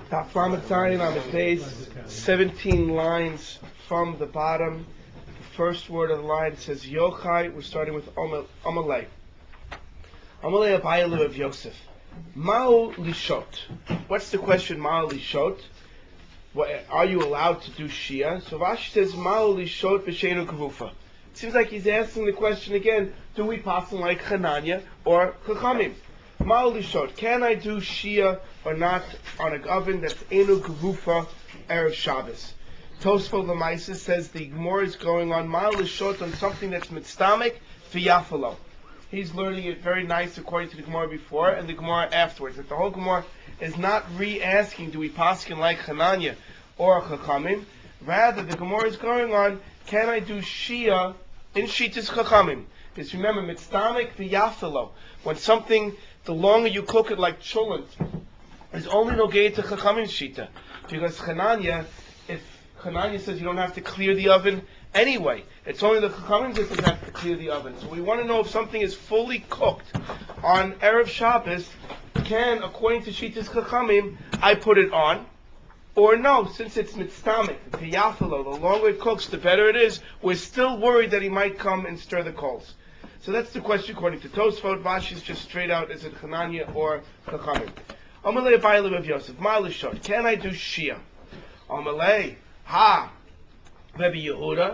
Daf Lamed Zayin on the base, 17 lines from the bottom. The first word of the line says Yochai. We're starting with Amalei. Amalei Abayalu of Yosef. Ma'u Lishot. What's the question, Ma'u Lishot? Are you allowed to do Shia? So Rashi says Ma'u Lishot B'Sheinu Kavufa. It seems like he's asking the question again, do we pass him like Hananya or Chachamim? Ma'u Lishot. Can I do Shia or not on a oven that's Enu Kavufa Erev Shabbos? Tosfot Lamaisa says the Gemara is going on Ma'u Lishot on something that's Mitztamik V'Yafalo. He's learning it very nice according to the Gemara before and the Gemara afterwards. That the whole Gemara is not re-asking, do we paskin like Hananya or Chachamim? Rather, the Gemara is going on, can I do Shia in Shitas Chachamim? Because remember, Mitztamik V'Yafalo. When something, the longer you cook it like cholent, is only no gay to Chachamim Shita. Because Hananya, if Hananya says you don't have to clear the oven anyway, it's only the Chachamim that have to clear the oven. So we want to know if something is fully cooked on Erev Shabbos, can, according to Shitas Chachamim, I put it on? Or no, since it's Mitztamik, V'Yafalo, the longer it cooks, the better it is, we're still worried that he might come and stir the coals. So that's the question according to Tosfot. Rashi's just straight out, is it Hananya or Chachamim? Amalei Abayalu of Yosef. Ma'alishot. Can I do Shia? Amalei. Ha. Rebbe Yehuda.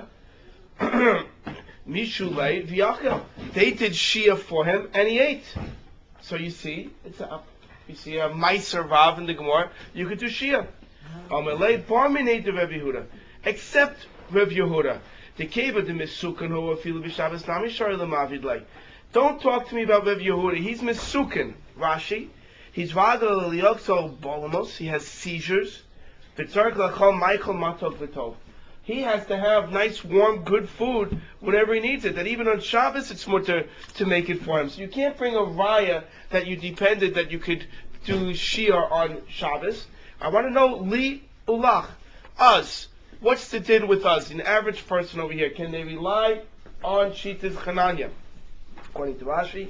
Mishulei V'Yachel. They did Shia for him and he ate. So you see a Meiser Rav in the Gemara. You could do Shia. Amalei Barminei de Rebbe Yehuda. Except Rebbe Yehuda. The Keva de Misukan who afilu b'Shabbos nami shari l'mavid lei. Don't talk to me about Rebbe Yehuda. He's Misukan. Rashi. He's Vagal Eliokso Bolamos. He has seizures. V'tzarek lachol Michael Matok v'tov. He has to have nice, warm, good food whenever he needs it. That even on Shabbos it's mutter to make it for him. So you can't bring a raya that you depended that you could do Shia on Shabbos. I want to know li ulach us. What's the din with us? An average person over here, can they rely on Shitas Chananya? According to Rashi,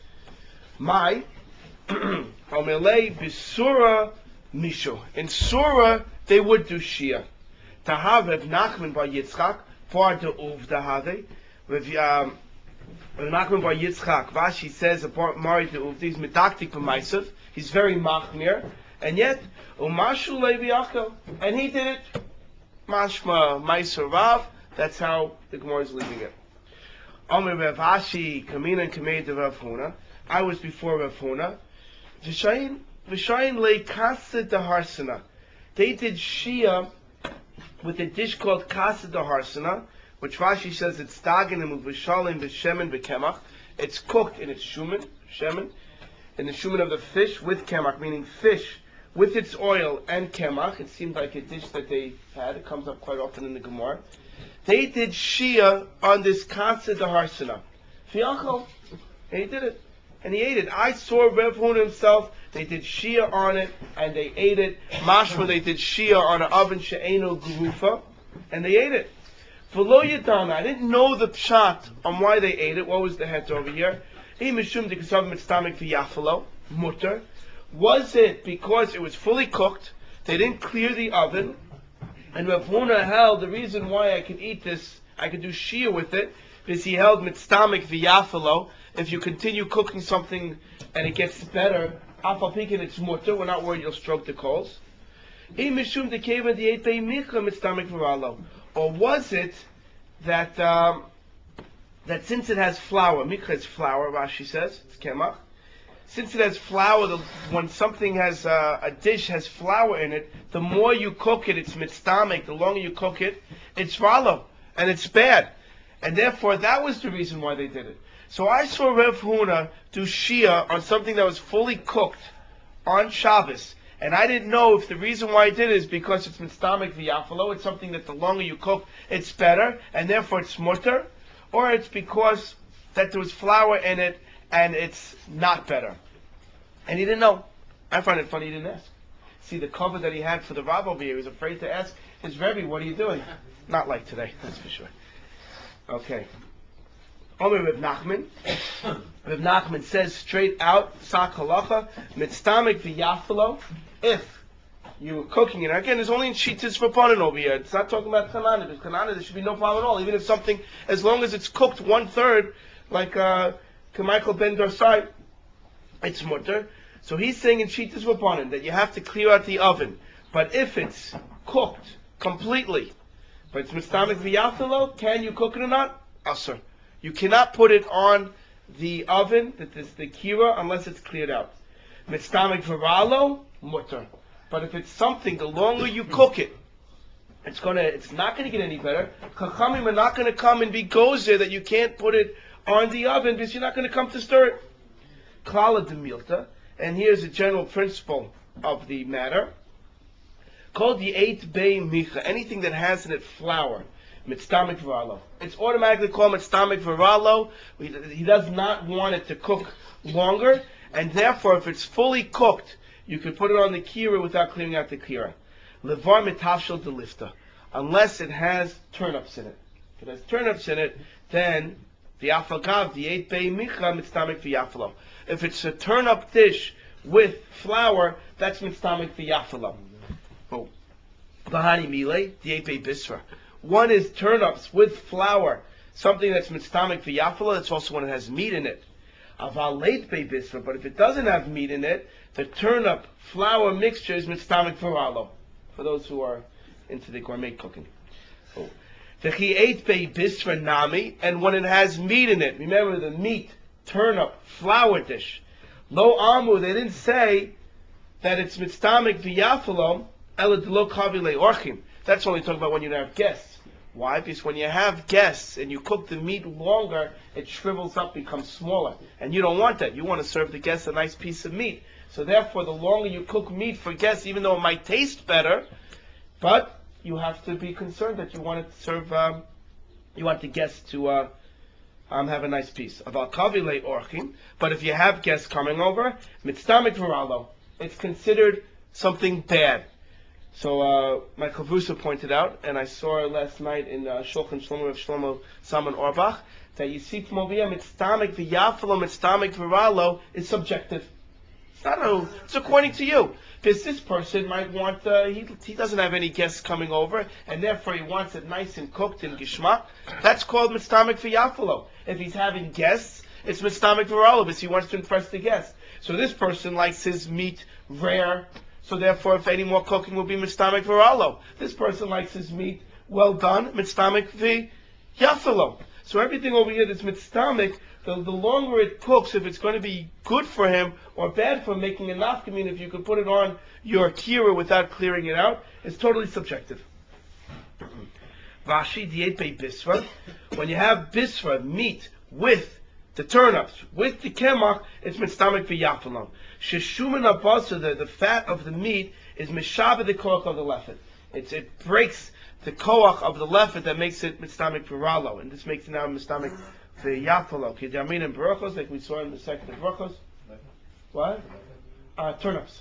my Omelei Bisura Misho. In Surah, they would do Shia. Tahav Reb Nachman bar Yitzchak, for the Uv Dahave. Reb Nachman bar Yitzchak, Rashi says, Mari the Uv, he's medaktik b'maisav, he's very machmir, and yet, Umashu Levi Achel, and he did it. Mashma Meiser Rav, that's how the Gemara is leaving it. Omer Rav Ashi, Kamina and Kamei de Rav Huna. I was before Rav Huna. V'shayin le Kasa de Harsana. They did Shia with a dish called Kasa de Harsana, which Rashi says it's Dagenim with V'shalim, V'shemen, V'kemach. It's cooked in its shemen, in the shemen of the fish with kemach, meaning fish with its oil and kemach. It seemed like a dish that they had. It comes up quite often in the Gemara. They did Shia on this Kasa de Harsana. Fiachol. And he did it. And he ate it. I saw Rev Huna himself. They did Shia on it, and they ate it. Mashma, they did Shia on an oven she'eno gurufa, and they ate it. V'lo yadana, I didn't know the pshat on why they ate it. What was the het over here? He mishum dekasav mitztamik v'yafalo, mutter. Was it because it was fully cooked, they didn't clear the oven, and Rav Huna held the reason why I could eat this, I could do Shia with it, is he held mitztamik v'yafalo. If you continue cooking something and it gets better, afal pikin it's mutter, we're not worried you'll stroke the coals. Or was it that that since it has flour, mikra is flour, Rashi says, it's kemach. Since it has flour, when something has a dish has flour in it, the more you cook it, it's mitztamik. The longer you cook it, it's ralo, and it's bad. And therefore, that was the reason why they did it. So I saw Rev Huna do Shia on something that was fully cooked on Shabbos. And I didn't know if the reason why I did it is because it's mitztamik v'yafalo, it's something that the longer you cook, it's better, and therefore it's mutter, or it's because that there was flour in it, and it's not better. And he didn't know. I find it funny he didn't ask. See, the cover that he had for the Rav over here, he was afraid to ask his Rebbe, what are you doing? Not like today, that's for sure. Okay. Omer Reb Nachman. Reb Nachman says straight out, Sak Halacha, Mitztamik v'Yafalo, if you were cooking it. Again, it's only in Shitas Vaponin over here. It's not talking about Kanana. Because Kanana, there should be no problem at all. Even if something, as long as it's cooked 1/3, like Michael Ben Dorsai, it's mutter. So he's saying in Shitas Vaponin that you have to clear out the oven. But if it's cooked completely, but it's mistamik v'yafilo, can you cook it or not? Asur. You cannot put it on the oven, that is the kira, unless it's cleared out. Mistamik v'ralo, mutter. But if it's something, the longer you cook it, it's not going to get any better. Chachamim are not going to come and be gozer that you can't put it on the oven because you're not going to come to stir it. Klala de milta, and here's a general principle of the matter. Called the 8 bay micha, anything that has in it flour, mitztamik v'ralo. It's automatically called mitztamik v'ralo. He does not want it to cook longer, and therefore, if it's fully cooked, you can put it on the kira without clearing out the kira. Levar mitavshel delifta, unless it has turnips in it. If it has turnips in it, then the afagav, the 8 bay micha, mitztamik v'yafalo. If it's a turnip dish with flour, that's mitztamik v'yafalo. Oh, Bahani Mile, the 8 bay bisra. One is turnips with flour, something that's mitztamik v'yafalo, that's also when it has meat in it. Aval late bay bisra, but if it doesn't have meat in it, the turnip flour mixture is mitztamik v'ralo, for those who are into the gourmet cooking. Oh. The 8 bay bisra nami, and when it has meat in it, remember the meat, turnip, flour dish. Lo amu, they didn't say that it's mitztamik v'yafalo, that's only talking about when you have guests. Why? Because when you have guests and you cook the meat longer, it shrivels up, becomes smaller. And you don't want that. You want to serve the guests a nice piece of meat. So therefore, the longer you cook meat for guests, even though it might taste better, but you have to be concerned that you want to serve, you want the guests to have a nice piece. But if you have guests coming over, mitztamik v'ralo, it's considered something bad. So my Chavrusa pointed out, and I saw last night in Shulchan Shlomo of Shlomo Salman Orbach, that you see from over here, mitztamik v'yafalo, mitztamik v'ralo is subjective. It's according to you. Because this person might want, he doesn't have any guests coming over, and therefore he wants it nice and cooked in gishmak. That's called mitztamik v'yafalo. If he's having guests, it's mitztamik v'ralo, because he wants to impress the guests. So this person likes his meat rare, so therefore, if any more cooking will be mitztamik v'ralo. This person likes his meat well done, mitztamik v'yafalo. So everything over here that's mitztamik, the longer it cooks, if it's going to be good for him or bad for him, making a nafkamin, if you could put it on your kira without clearing it out, it's totally subjective. Vashi diet bei bisra. When you have bisra, meat, with the turnips, with the kemach, it's mitztamik v'yafalo. Sheshuman abasa, the fat of the meat, is mishaba the koach of the lefet. It breaks the koach of the lefet that makes it mitztamik v'ralo, and this makes it now mitztamik v'yafalo. Kidamin and brachos, like we saw in the second of brachos. What? Turnips.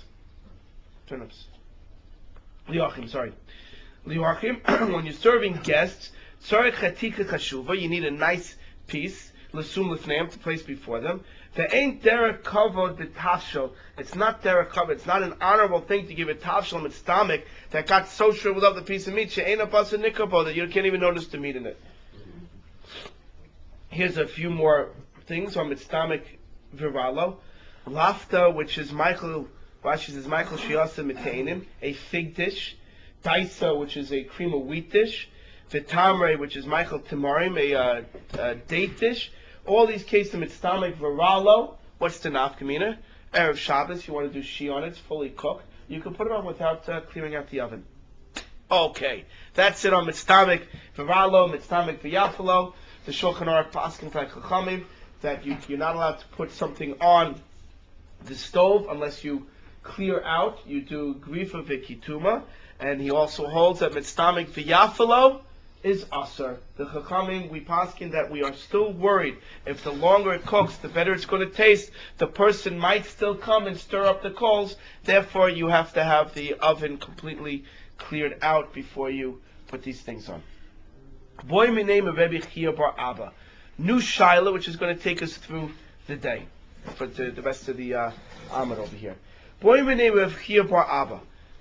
Liachim, sorry. Liachim, when you're serving guests, tzarech chatika chashuva, you need a nice piece, l'sum l'fneim, to place before them. There ain't derek kavod b'tafshel. It's not derek kavod. It's not an honorable thing to give a tafshel mitztamik that got so shriveled up the piece of meat. She'ein abasa nikabo, that you can't even notice the meat in it. Here's a few more things on mitztamik viralo. Lafta, which is Michael, Rashi says Michael Shiasa Mitainim, a fig dish. Daisa, which is a cream of wheat dish. Vitamre, which is Michael Timarim, a date dish. All these cases, mitztamik viralo. What's the nafkamina? Erev Shabbos, you want to do shi on it, it's fully cooked. You can put it on without clearing out the oven. Okay, that's it on mitztamik viralo, mitztamik v'yafalo. The Shulchan Aruch Paskin like Chachamim that you're not allowed to put something on the stove unless you clear out. You do grifa v'kituma, and he also holds that mitztamik v'yafalo is asar. The Chachamim, we paskin that we are still worried if the longer it cooks, the better it's going to taste. The person might still come and stir up the coals. Therefore, you have to have the oven completely cleared out before you put these things on. Boy, my name of Rebbe Chia Bar Abba. New Shaila, which is going to take us through the day for the rest of the Amud over here. Boy, my name of Chia Bar Abba.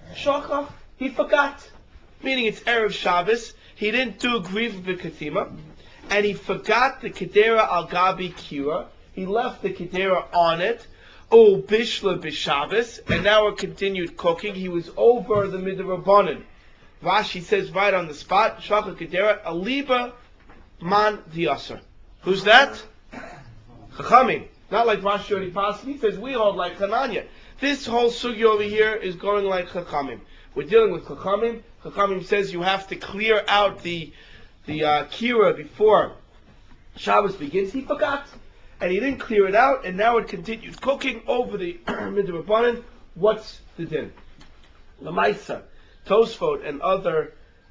Shachach, he forgot. Meaning it's Erev Shabbos, he didn't do Griv V'Katima, and he forgot the Kedera Al Gabi Kira, he left the Kedera on it, O Bishla B'Shabbos, and now it continued cooking, he was over the Midrabanan. Rashi says right on the spot, Shachach Kedera, Aliba Man Diasar. Who's that? Chachamim. Not like Rashi already passed. He says we hold like Hananya. This whole sugi over here is going like Chachamim. We're dealing with Chachamim. Chachamim says you have to clear out the kira before Shabbos begins. He forgot, and he didn't clear it out, and now it continued cooking over the midrabanan. What's the din? Lamaisa, Tosfot, and other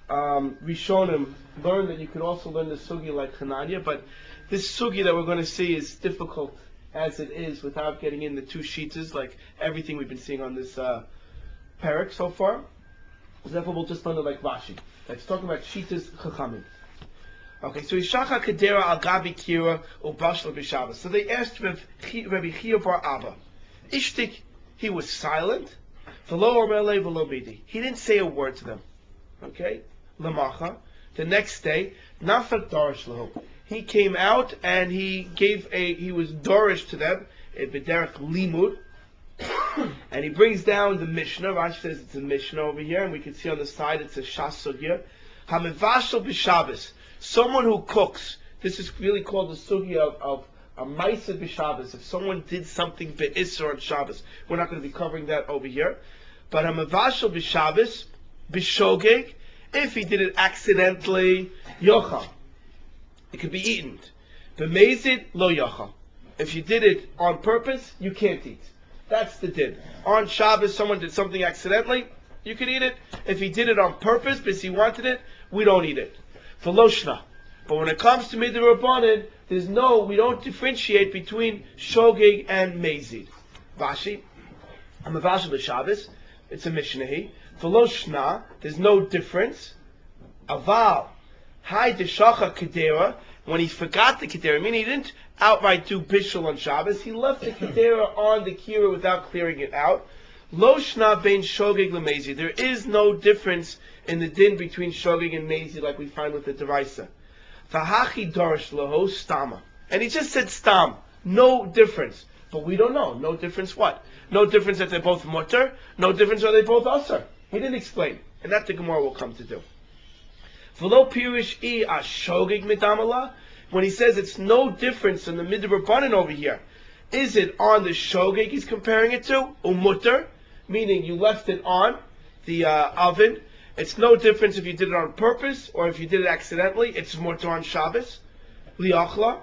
Rishonim learn that you could also learn the sugi like Hananya, but this sugi that we're going to see is difficult as it is without getting in the two sheets, like everything we've been seeing on this parak so far. Therefore, we'll just learn it like Rashi. It's talking about Shitas Chachamim. Okay, so Yishacha Kedera Al Gabi Kira Ubashla B'Shabbos. So they asked Rabbi Chia Bar Abba. Ishtik, he was silent. V'lo Ormele V'lo Bidi. He didn't say a word to them. Okay? Lamacha. The next day, Nafak Darish Lahu. He came out and he was Dorish to them, B'derech Limud. And he brings down the Mishnah. Rashi says it's a Mishnah over here, and we can see on the side it's a Shas Sugya. Hamevashel b'Shabbos, someone who cooks. This is really called the Sugya of a Maisa b'Shabbos. If someone did something be'Isser on Shabbos, we're not going to be covering that over here. But Hamevashel b'Shabbos, b'Shogeg, if he did it accidentally, Yochal, it could be eaten. B'Mezid lo Yochal. If you did it on purpose, you can't eat. That's the din. On Shabbos, someone did something accidentally, you can eat it. If he did it on purpose because he wanted it, we don't eat it. For Loshna. But when it comes to Midrabanan, we don't differentiate between Shogeg and Mezid. Vashi, Hamavashel b'Shabbos, it's a Mishnah. For Loshna, there's no difference. Aval, Hai Deshacha Kedera, when he forgot the Kedera, meaning he didn't outright do Bishul on Shabbos, he left the Kedera on the Kira without clearing it out. Lo Shna bein Shogeg leMezi. There is no difference in the din between Shogeg and Mezi like we find with the Deraisa. Vahachi Dorish Laho Stama. And he just said Stam. No difference. But we don't know. No difference what? No difference that they're both mutter. No difference are they both asr. He didn't explain. And that the Gemara will come to do. V'lo pirish I ashogeg midamala. When he says it's no difference in the midrabanan over here, is it on the shogeg he's comparing it to? Umutter, meaning you left it on the oven. It's no difference if you did it on purpose or if you did it accidentally. It's mutter on Shabbos. Liachla.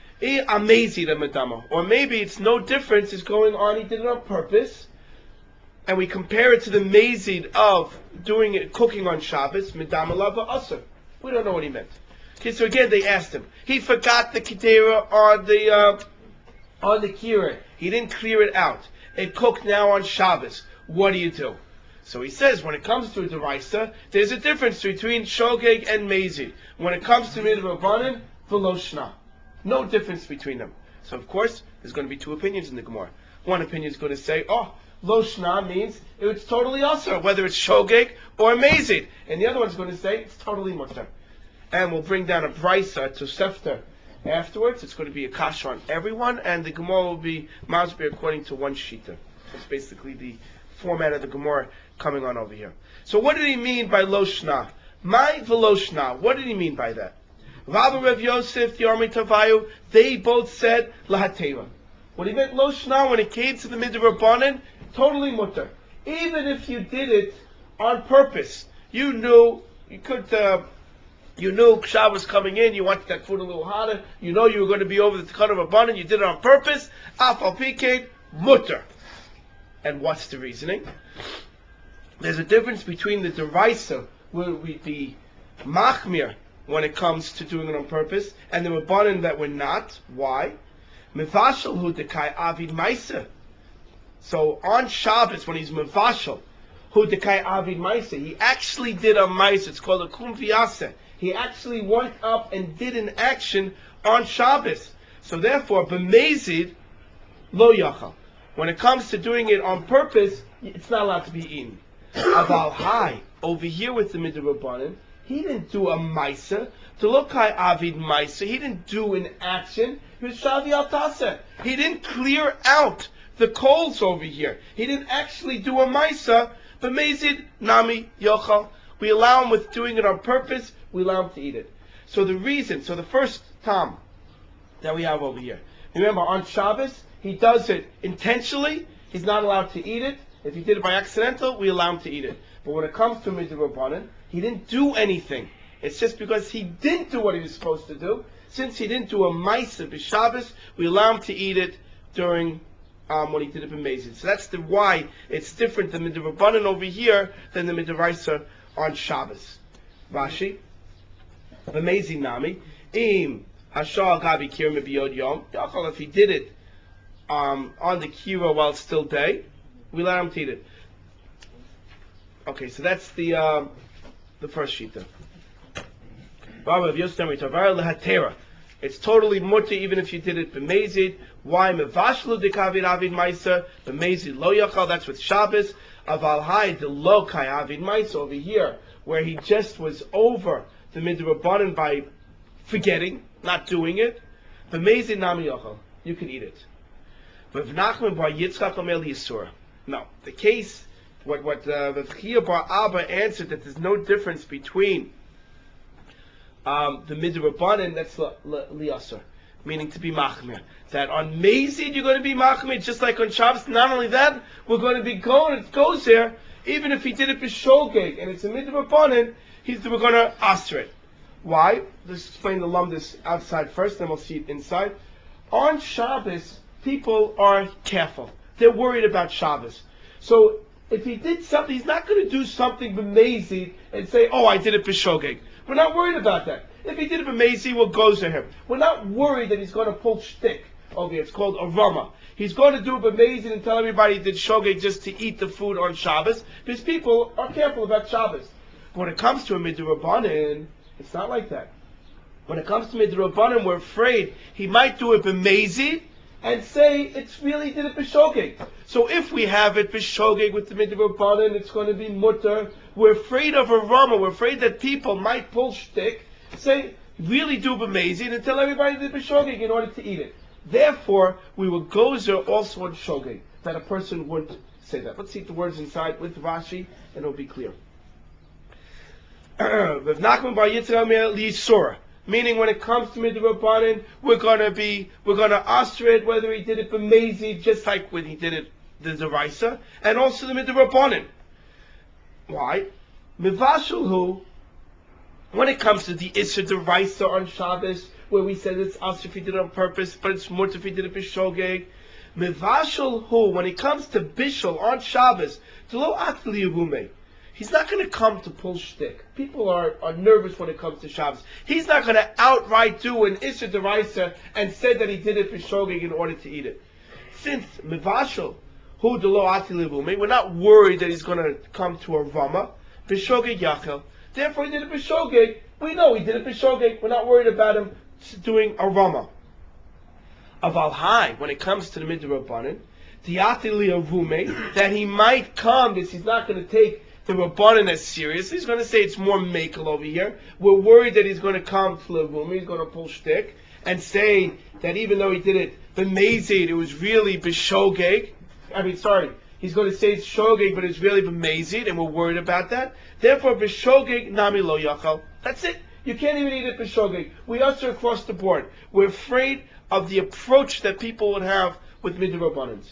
Or maybe it's no difference is going on, he did it on purpose, and we compare it to the mazid of doing it, cooking on Shabbos, midamala v'asr. We don't know what he meant. Okay, so again they asked him. He forgot the kedera on the kira. He didn't clear it out. It cooked now on Shabbos. What do you do? So he says, when it comes to a deraisa, there's a difference between shogeg and mazid. When it comes to midrabanan, v'lo shna. No difference between them. So of course, there's going to be two opinions in the Gemara. One opinion is going to say, lo shna means it's totally asr, whether it's shogeg or mazid. And the other one's going to say it's totally mutter. And we'll bring down a brisa to Sefter afterwards. It's going to be a kasha on everyone, and the Gemara will be masbir according to one shita. That's basically the format of the Gemara coming on over here. So what did he mean by lo shna? My v'lo shna. What did he mean by that? Rabbi Rav Yosef, the Army Tavayu, they both said lahateva. When he meant lo shna, when it came to the midrabanan, totally mutter. Even if you did it on purpose, you knew Shabbos was coming in, you wanted that food a little hotter, you know you were going to be over the cut of a bun, you did it on purpose, afal pikein, mutter. And what's the reasoning? There's a difference between the deraisa, where we'd be machmir when it comes to doing it on purpose, and the rabbanan that we're not. Why? Mevashel hu dekai avid maisa. So on Shabbos, when he's mevashel, hu dekai avid maisa, he actually did a maisa. It's called a kum v'yaseh. He actually went up and did an action on Shabbos. So therefore, b'mezid lo yachal. When it comes to doing it on purpose, it's not allowed to be eaten. Aval high over here with the midrabanan, he didn't do a maisa. To look high avid maisa, he didn't do an action. He was shavi al taseh. He didn't clear out the coals over here. He didn't actually do a maisa. But mezid nami yochal. We allow him with doing it on purpose. We allow him to eat it. So the first tam that we have over here. Remember, on Shabbos, he does it intentionally. He's not allowed to eat it. If he did it by accidental, we allow him to eat it. But when it comes to midrabanan, he didn't do anything. It's just because he didn't do what he was supposed to do. Since he didn't do a ma'aseh b'Shabbos, we allow him to eat it during when he did it b'mezid. So that's why it's different than the midrabanan over here than the midraisa on Shabbos. Rashi, b'mezid nami im hashal gabi kirma b'yod yom. If he did it on the kira while it's still day, we allow him to eat it. Okay, so that's the first shita. It's totally mutter even if you did it b'mezid. Why mevashlu dekavid avid ma'isa b'mezid lo yachal? That's with Shabbos. Aval hai de lo kai avid ma'isa over here, where he just was over the midrabanan by forgetting, not doing it. B'mezid nami yachal, you can eat it. But Nachman bar Yitzchak omer yisur. No, the case what Rav Chia bar Abba answered that there's no difference between the midrabanan, that's liyasur, meaning to be machmir. That on Mezid you're going to be machmir, just like on Shabbos. Not only that, we're going to be going. It goes there, even if he did it b'shogeg and it's a midrabanan, we're going to asr it. Why? Let's explain the lumdus outside first, then we'll see it inside. On Shabbos, people are careful. They're worried about Shabbos. So if he did something, he's not going to do something b'mezid and say, "Oh, I did it b'shogeg." We're not worried about that. If he did it b'mezid, we'll go to him. We're not worried that he's going to pull shtick. Okay, it's called a rama. He's going to do it b'mezid and tell everybody he did shogeg just to eat the food on Shabbos, because people are careful about Shabbos. But when it comes to a midrabanan, it's not like that. When it comes to midrabanan, we're afraid he might do it b'mezid and say it's really did it b'shogeg. So if we have it b'shogeg with the midrabanan, it's going to be mutter. We're afraid of a rama. We're afraid that people might pull shtick, say really do b'mezid, and tell everybody did b'shogeg in order to eat it. Therefore, we will gozer also on shogeg, that a person wouldn't say that. Let's see the words inside with Rashi, and it'll be clear. Rav Nachman bar Yitzchak omer liyisur. Meaning, when it comes to midrabanan, we're gonna asr it whether he did it b'mezid, just like when he did it the deraisa, and also the midrabanan. Why? Mivashulhu. When it comes to the isser deraisa on Shabbos, where we said it's asr if he did it on purpose, but it's mutter if he did it b'shogeg. Mivashulhu. When it comes to bishul on Shabbos, to lo atli yevume. He's not going to come to pull shtick. People are nervous when it comes to Shabbos. He's not going to outright do an Isser Deraisa and say that he did it for shogeg in order to eat it. Since Mivashal, hu delo ati levume, we're not worried that he's going to come to a Rama, b'shogeg yachel. Therefore he did it for shogeg. We know he did it for shogeg. We're not worried about him doing a Rama. Aval hai, when it comes to the midrabanan, the ati levume, that he might come, because he's not going to take the Rabbanan as serious. He's going to say it's more makel over here. We're worried that he's going to come to Levum, he's going to pull shtick, and say that even though he did it b'mezid, it was really b'shogeg. He's going to say it's shogeg, but it's really b'mezid, and we're worried about that. Therefore, b'shogeg nami lo yachal. That's it. You can't even eat it b'shogeg. We usher across the board. We're afraid of the approach that people would have with midrabbanans.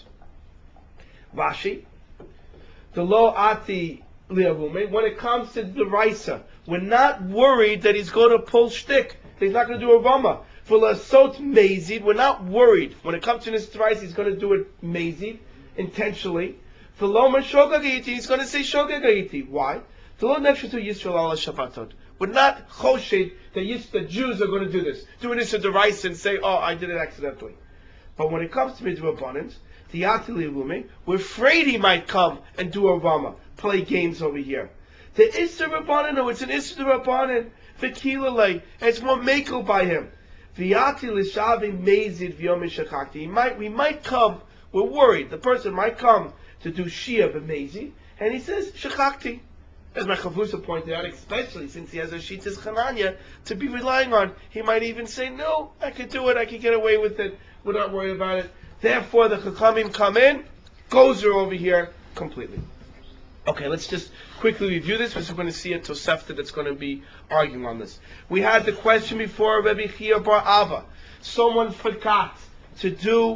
Rashi, the lo ati. When it comes to the Raisa, we're not worried that he's going to pull shtick. He's not going to do a Rama. For Lasot Mezid, we're not worried. When it comes to this Raisa, he's going to do it Mezid, intentionally. For Loma Shogagiti, he's going to say Shogagiti. Why? To Lo Nefshetu Yisrael ala Shabbatot. We're not choshed that the Jews are going to do this. Doing this at the Raisa and say, oh, I did it accidentally. But when it comes to Midrabbanans, the Atili Lumi, we're afraid he might come and do a Rama. Play games over here. The Isser Rabbanan, no, it's an Isser Rabbanan. The Kilalei, it's more makel by him. V'yati l'shavi mezid v'yom shachakti. We might come. We're worried. The person might come to do shia b'mezid, And he says, Shechakti. As my Chavrusa pointed out, especially since he has a Shitas Chananya to be relying on, he might even say, no, I could do it, I could get away with it, we're not worried about it. Therefore, the Chachamim come in, gozer over here completely. Okay, let's just quickly review this, because we're going to see a Tosefta that's going to be arguing on this. We had the question before, Rabbi Chia Bar Ava. Someone forgot to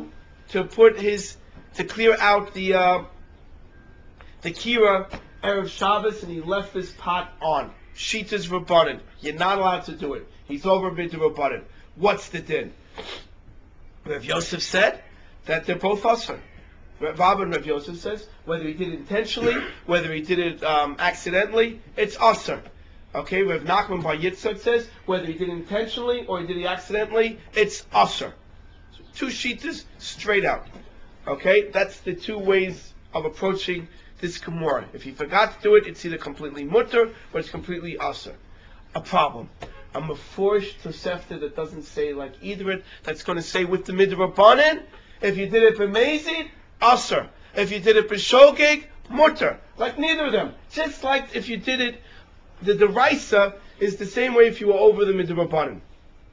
clear out the Kira Erev Shabbos, and he left this pot on. Shitas Rabbanan. You're not allowed to do it. He's over bid to Rabbanan. What's the din? Rav Yosef said that they're both usher. Rav and Rav Yosef says whether he did it intentionally, whether he did it accidentally, it's usher. Okay, Rav Nachman Bar Yitzchak says whether he did it intentionally or he did it accidentally, it's usher. So two shitas straight out. Okay, that's the two ways of approaching this Gemara. If he forgot to do it, it's either completely mutter or it's completely usher. A problem. I'm a forced Tosefta that doesn't say like either it, that's going to say with the midrabanan, if you did it b'mezid, usher. If you did it b'shogeg, mutter. Like neither of them. Just like if you did it, the deraisa is the same way if you were over the midrabanan.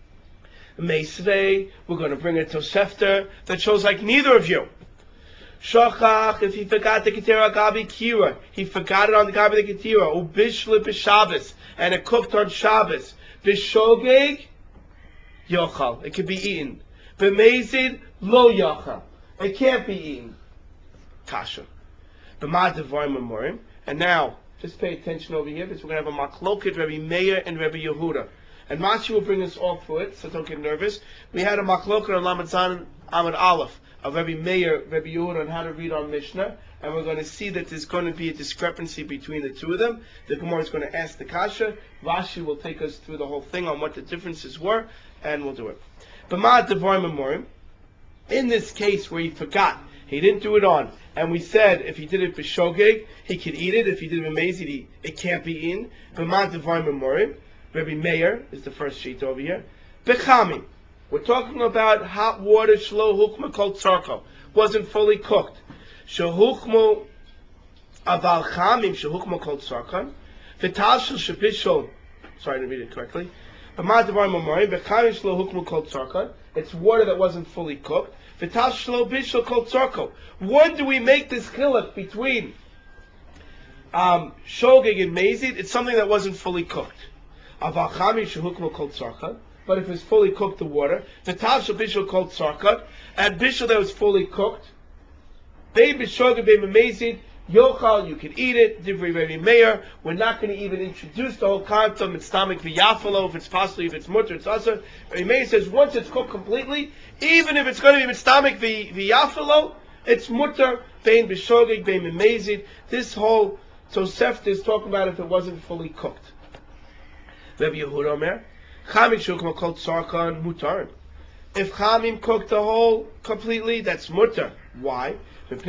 Meisvei, we're going to bring a Tosefta that shows like neither of you. Shochach, if he forgot the ketira gabi kira, he forgot it on the gabi the ketira. Ubishli b'Shabbos, and it cooked on Shabbos. B'shogeg, yochal, it can be eaten. B'mezid, lo yochal, it can't be eaten. Kasha. B'mad devarim amorim. And now, just pay attention over here, because we're going to have a machloket, Rabbi Meir and Rabbi Yehuda. And Mashi will bring us all through it, so don't get nervous. We had a machloket on Lamed Zan Amud Aleph of Rabbi Meir, Rabbi Yehuda on how to read on Mishnah, and we're going to see that there's going to be a discrepancy between the two of them. The Gemara is going to ask the Kasha. Rashi will take us through the whole thing on what the differences were, and we'll do it. B'ma'at devarim amorim. In this case where he forgot, he didn't do it on, and we said if he did it b'shogeg, he could eat it. If he did it b'mezid, it can't be eaten. B'ma'at devarim amorim. Rabbi Meir is the first sheet over here. Bechami. We're talking about hot water, shlo hukma kol tzarko. Wasn't fully cooked. Shehukmu aval chamim, shehukma kol tzarkan. V'tal shel shepishol. Sorry to read it correctly. Bechami shlo hukma kol tzarkan. It's water that wasn't fully cooked. V'tal shlo bishol kol tzarko. When do we make this chiluk between shogeg and mezid? It's something that wasn't fully cooked. Aval chamim shehukma kol tzarkan. But if it's fully cooked, the water, the tav shel bishul called tzarkat, and bishul that was fully cooked, bei b'shogeg bei b'mezid, yochal, you can eat it. Divrei Rabbi Meir, we're not going to even introduce the whole concept of mitztamik v'yafalo, if it's possible, if it's mutter, it's also. Rabbi Meir says once it's cooked completely, even if it's going to be mitztamik v'yafalo, it's mutter, bein b'shogeg, bein b'mezid. This whole Tosefta is talking about if it wasn't fully cooked. Rabbi Yehuda Omer, Chamim shukma called tzarkan mutar. If chamim cooked the whole completely, that's mutar. Why?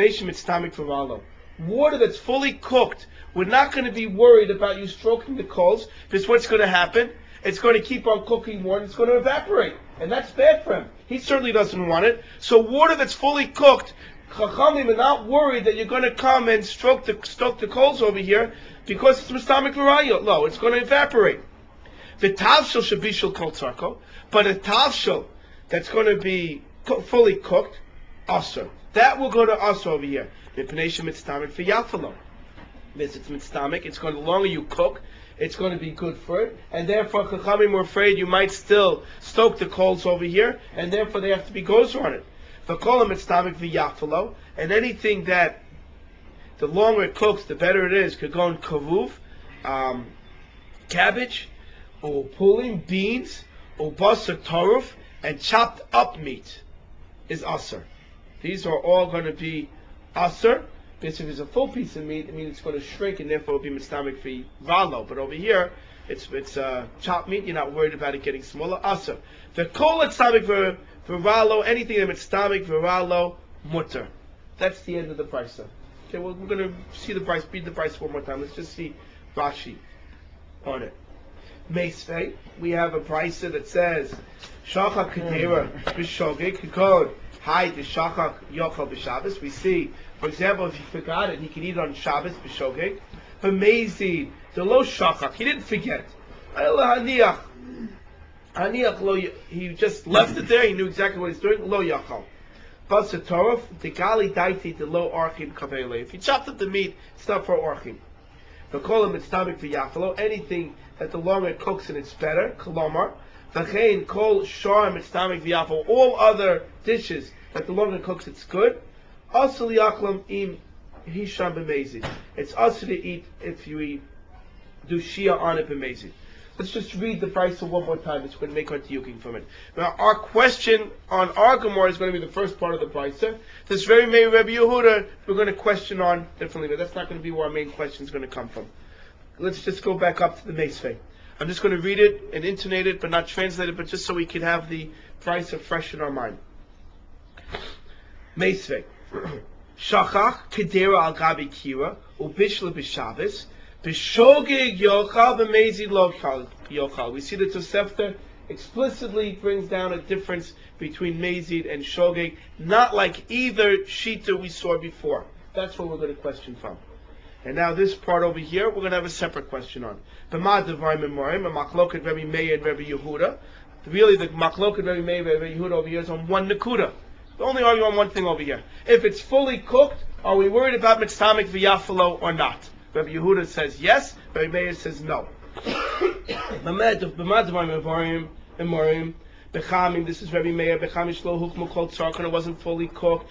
Water that's fully cooked, we're not going to be worried about you stroking the coals, because what's going to happen? It's going to keep on cooking more and it's going to evaporate. And that's bad for him. He certainly doesn't want it. So water that's fully cooked, Chachamim are not worried that you're going to come and stoke the coals over here, because it's mistamik l'rayot. No, it's going to evaporate. The tavshel should be shel kol tzarko, but a tavshel that's going to be fully cooked, asur. That will go to us over here. Mipnei mitztamik for yafalo. This it's mitztamik. It's going to, the longer you cook, it's going to be good for it, and therefore Chachamim were afraid you might still stoke the coals over here, and therefore they have to be gozer on it. V'kol mitztamik v'yafalo, and anything that the longer it cooks, the better it is. Could go in kavuv, cabbage, or pulling beans, or basar taruf, and chopped up meat is asur. These are all going to be asur. Because if it's a full piece of meat, it means it's going to shrink, and therefore it'll be mitztamik for valo. But over here, it's chopped meat. You're not worried about it getting smaller. Asur. The kol mitztamik for valo, anything that mitztamik for valo, mutter. That's the end of the price. Okay, well, we're going to see the price. Read the price one more time. Let's just see Rashi on it. Meisvei, we have a price that says Shacha Kedera B'Shogeg Kikod Hi, the shachach yochal b'Shabbos. We see, for example, if he forgot it, he can eat it on Shabbos b'shogeg. B'mezid, the lo shachach, he didn't forget. Haniach lo, he just left it there. He knew exactly what he's doing. Lo yachal. Basa torov, the gali daiti, the lo archim kavele. If you chopped up the meat, it's not for archim. The kolam it's tamik v'yafalo. Anything that the longer it cooks and it's better. Kolomar. V'chein kol sharm it's tamik v'yafalo. All other dishes that the longer it cooks it's good. Asal yaklam im hisham b'mezid. It's asal to eat if you do shia on it b'mezid. Let's just read the price one more time. It's going to make our tiyuking from it. Now, our question on our Gemara is going to be the first part of the price. This very May Rabbi Yehuda, we're going to question on differently, but that's not going to be where our main question is going to come from. Let's just go back up to the Meisvei. I'm just going to read it and intonate it, but not translate it, but just so we can have the price fresh in our mind. Meisvei. Shachach kedera al gabi kira, ubishla b'Shabbos, b'shogeg yochal b'mezid lo yochal. We see that Tosefta explicitly brings down a difference between mezid and shogeg, not like either shita we saw before. That's what we're going to question from. And now this part over here, we're going to have a separate question on. B'ma devarim emorim, a machloket Rabbi Meir and Rabbi Yehuda. Really, the machloket Rabbi Meir and Rabbi Yehuda over here is on one nakuda. We only argue on one thing over here. If it's fully cooked, are we worried about mitztamik v'yafalo or not? Rabbi Yehuda says yes. Rabbi Meir says no. This is Rabbi Meir. It wasn't fully cooked.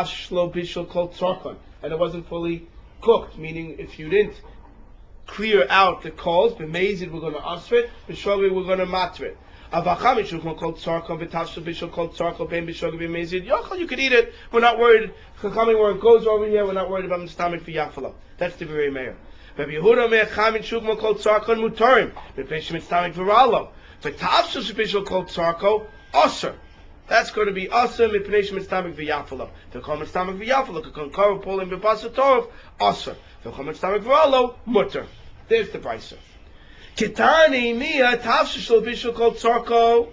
And it wasn't fully cooked, meaning if you didn't clear out the coals, b'mezid we're going to usher it, b'shogeg we're going to matter it. You could eat it. We're not worried. Chachamim where it goes over here. We're not worried about mistamik v'yafalo. That's the very Meir. Rabbi Yehuda meir chamin shukma kol tzarkon mutarim. B'peshim mistamik v'ralo. V'tavshul shebishul kol tzarko aser. That's going to be aser mipnei mistamik v'yafalo. V'kol mistamik v'yafalo k'kol karo polim b'basa torov aser. V'kol mistamik v'ralo mutar. There's the price. Kitani miha tavshul bishul kol tzarko.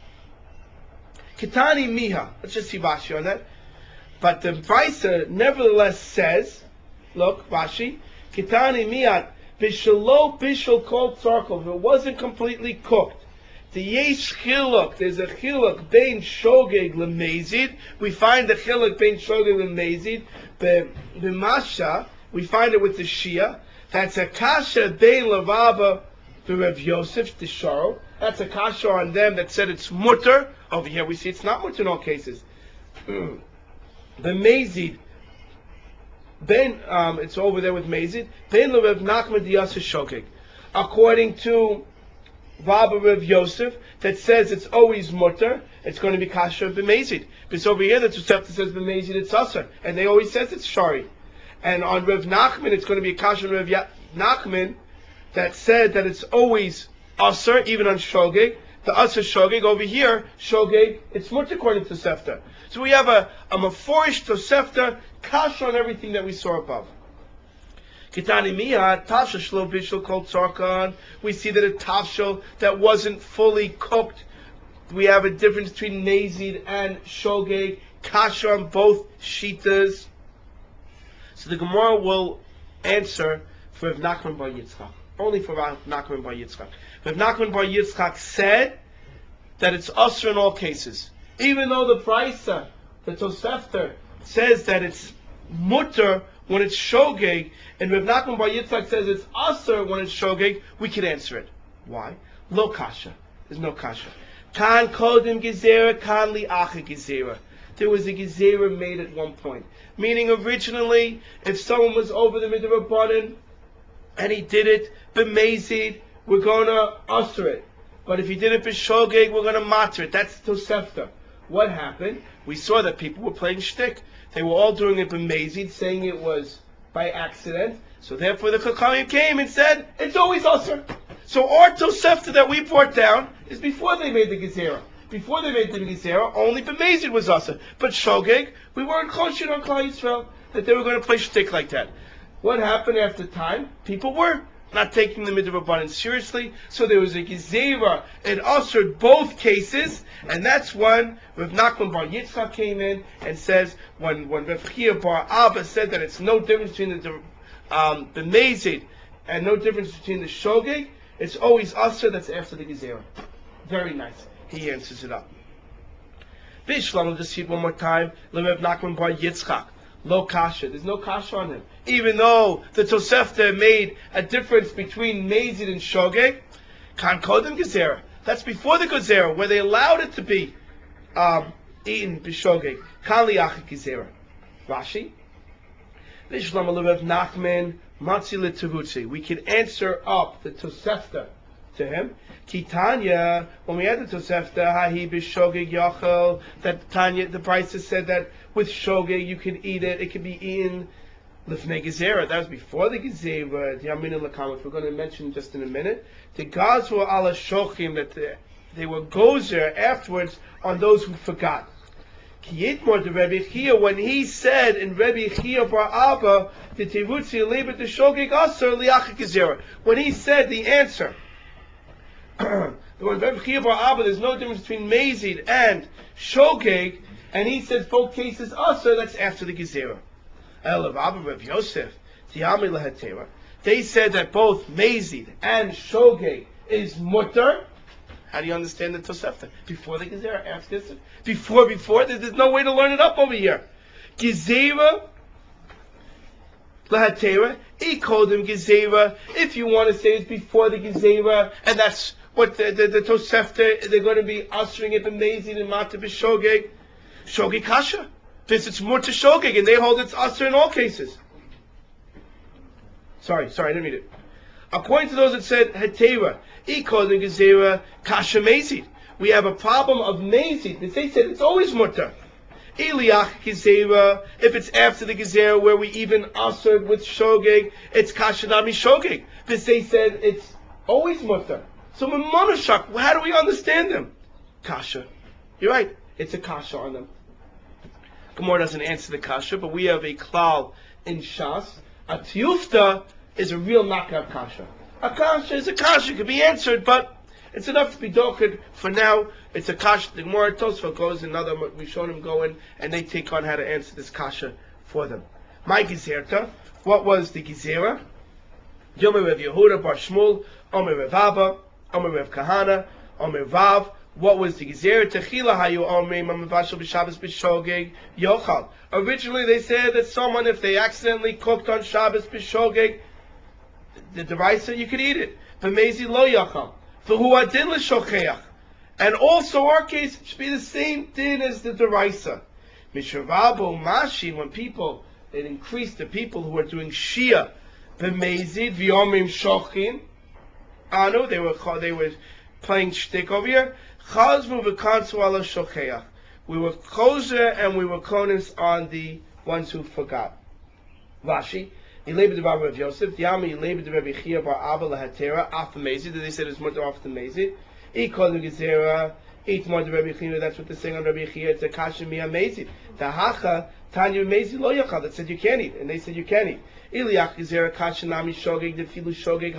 Kitani miha. Let's just see Rashi on that. But the Brisa nevertheless says, look, Rashi, Kitani miha bishalo bishul kol tzarko. If it wasn't completely cooked, the yesh chiluk. There's a chiluk bein shogeg lemezid. We find the chiluk bein shogeg lemezid. B'masha, we find it with the shia. That's a kasha bein lavava. The Rav Yosef, the Sharo, that's a kasha on them that said it's mutter. Over here we see it's not mutter in all cases. The mezid, then it's over there with mezid. Ben Rav Nachman diyasa shogeg. According to Rabbi Rav Yosef, that says it's always mutter, it's going to be kasha b'mezid. Because over here the Tosefta says b'mezid it's asar, and they always says it's shari. And on Rav Nachman it's going to be kasha Rav Nachman that said that it's always asr, even on shogeg. The asr shogeg over here, shogeg, it's mutter according to Tosefta. So we have a maforish Tosefta, kasha on everything that we saw above. Kitani miha tafshel shlo bishul kol tzarkan. We see that a tafshel that wasn't fully cooked. We have a difference between mezid and shogeg, kasha on both shitas. So the Gemara will answer for Rav Nachman bar Yitzchak. Only for Rav Nachman bar Yitzchak. Rav Nachman bar Yitzchak said that it's usher in all cases. Even though the Brisa, the Tosefta, says that it's mutter when it's shogeg, and Rav Nachman bar Yitzchak says it's usher when it's shogeg, we can answer it. Why? Lo kasha. There's no kasha. Kan kodim gezerah, kan li acha gezerah. There was a gezerah made at one point. Meaning originally, if someone was over the midrabanan, and he did it b'mezid, we're going to usher it. But if he did it b'shogeg, we're going to matter it. That's Tosefta. What happened? We saw that people were playing shtick. They were all doing it b'mezid, saying it was by accident. So therefore the Chachamim came and said, it's always usher. So our Tosefta that we brought down is before they made the Gezerah. Before they made the Gezerah, only b'mezid was usher. But shogeg, we weren't choshen on Klal Yisrael that they were going to play shtick like that. What happened after time? People were not taking the midrabanan seriously. So there was a gezerah. It ushered both cases, and that's when Rav Nachman bar Yitzchak came in and says when Rav Chia bar Abba said that it's no difference between the mezid and no difference between the shogeg. It's always usher. That's after the gezerah. Very nice. He answers it up. Bishlam will just see it one more time. Rav Nachman bar Yitzchak. Lo kasha. There's no kasha on him. Even though the Tosefta made a difference between mezid and shogeg, kan kodem gezerah. That's before the gezerah, where they allowed it to be eaten b'shogeg. Kan liach gezerah. Rashi. Bishlam Rav Nachman matzi l'tevutzi. We can answer up the Tosefta to him. Kitanya, when we had the Tosefta, hahi b'shogeg yachel, that Tanya, the Brisa said that with shogeg you can eat it. It can be eaten lifnei gezerah. That was before the gezerah. The yamin and lakam, which we're going to mention just in a minute. The gazru ala shochim, that they were gozer afterwards on those who forgot. Kiyitmor to Rebbe Chia, when he said in Rebbe Chia bar Abba, the tivutzi lebet the shogeg aser liach gezerah. When he said the answer. When Rebbe Chia bar Abba, there's no difference between mezid and shogeg, and he says both cases also, that's after the gezerah. El Rabba Reb Yosef, Tiyami Lehatera. They said that both mezid and shogeg is mutter. How do you understand the Tosefta? Before the gezerah, after this, before. There's no way to learn it up over here. Gezerah Lehatera, Ikodem gezerah. If you want to say it's before the gezerah, and that's what the Tosefta, they're going to be ushering it, the mezid and matzah b'shogeg. Shogeg kasha. This it's mutter shogeg, and they hold it's usher in all cases. Sorry, I didn't read it. According to those that said hetera, ikodem gezerah kasha mezid. We have a problem of mezid. They said it's always mutter. Eliach gezerah, if it's after the gezerah where we even ushered with shogeg, it's kasha nami shogeg. They said it's always mutter. So Manushak, how do we understand them? Kasha. You're right. It's a kasha on them. Gemara doesn't answer the kasha, but we have a klal in Shas. A tiyufta is a real knockout kasha. A kasha is a kasha, it can be answered, but it's enough to be doked. For now, it's a kasha. The Gemara Tosfot goes, another Rishonim go in, and they take on how to answer this kasha for them. My gezerta, what was the gezerah? Yomer Rev Yehuda Bar Shmuel, Omer Rev Abba, Omer Rev Kahana, Omer Vav. What was the gezerah? Techila hayu omrim amavashel b'Shabbos b'shogeg yochal. Originally, they said that someone, if they accidentally cooked on Shabbos b'shogeg, the deraisa, you could eat it. B'mezi lo yochal. V'hu adin l'shocheach. And also, our case should be the same din as the deraisa. Mishavabo mashi, when people, it increased the people who were doing shia b'mezi v'yomrim shochin. Anu, they were playing shtick over here. Chazvu v'kansu ala shocheach. We were kosher and we were konis on the ones who forgot. Rashi, Yilebed the Rabbi of Yosef, Yami Yilebed the Rabbi Chia bar Abba lahatera, after mezid, they said it's more after mezid. Ikol gezerah, eat more the Rabbi Chia, that's what they're saying on Rabbi Chia, it's a kasha miya mezid. The hacha, tanya mezid lo yachal, that said you can't eat, and they said you can't eat. Iliach gezerah, kasha nami shogeg, the filu shogeg,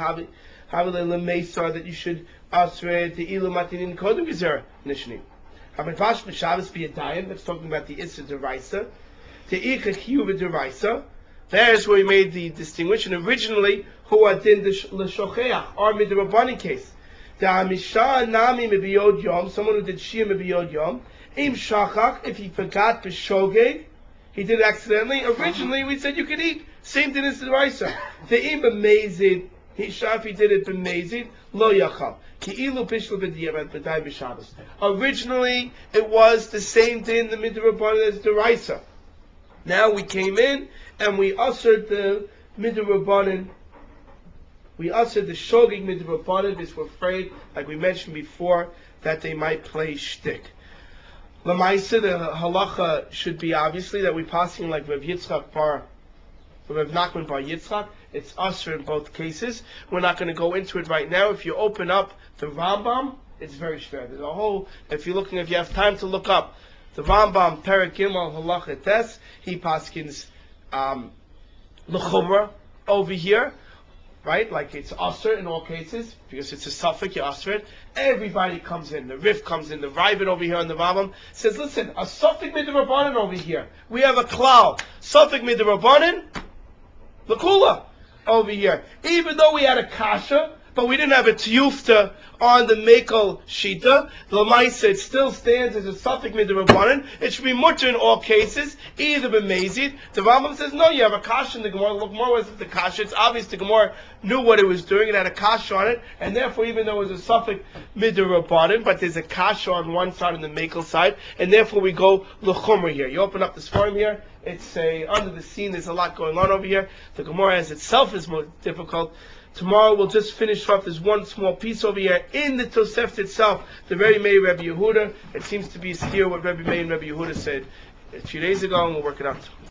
that you should asre the ilu matinin kodem gezerah nishni. Hamivash b'Shabbos b'yadayim. That's talking about the issa deraisa. The icha chiyuv deraisa. There's where we made the distinction. Originally, who adin l'shocheach, our midrabanan case. The amisha nami mebiyod yom. Someone who did shia mebiyod yom. Im shachach, if he forgot b'shogeg, he did it accidentally. Originally, we said you could eat. Same thing as the deraisa. The im b'mezid. Shafi did it b'mezid lo yachal ki'ilu bishlu b'diavad b'day b'Shabbos. Originally, it was the same din the midrabanan as the deraisa. Now we came in and we ushered the midrabanan. We ushered the shogeg midrabanan because we're afraid, like we mentioned before, that they might play shtick. Lamaisa, the halacha should be obviously that we passing like Rav Yitzchak bar. Rav Nachman bar Yitzchak, it's usher in both cases. We're not going to go into it right now. If you open up the Rambam, it's very shver. There's a whole, if you have time to look up, the Rambam, Perek Gimel, Halacha Tes, he paskins l'chumra over here. right? Like it's usher in all cases, because it's a suffix, you usher it. Everybody comes in. The Rif comes in. The Ravid over here on the Rambam says, listen, a suffix midrabanan over here. We have a klal. Suffix midrabanan, the kula over here. Even though we had a kasha, but we didn't have a tiyufta on the Mekel Shita, the Lamaisa, it still stands as a suffix midrabanan. It should be mutter in all cases, either b'mezid. The Rambam says, no, you have a kasha in the Gemara. Look more was the kasha. It's obvious the Gemara knew what it was doing. It had a kasha on it, and therefore, even though it was a suffix midrabanan, but there's a kasha on one side and the Mekel side, and therefore we go l'chumra here. You open up the Sfarim here. It's under the scene. There's a lot going on over here. The Gemara as itself is more difficult. Tomorrow we'll just finish off this one small piece over here in the Tosefta itself. The Rebbe Meir Rebbe Yehuda. It seems to be still what Rebbe Meir and Rebbe Yehuda said a few days ago, and we'll work it out.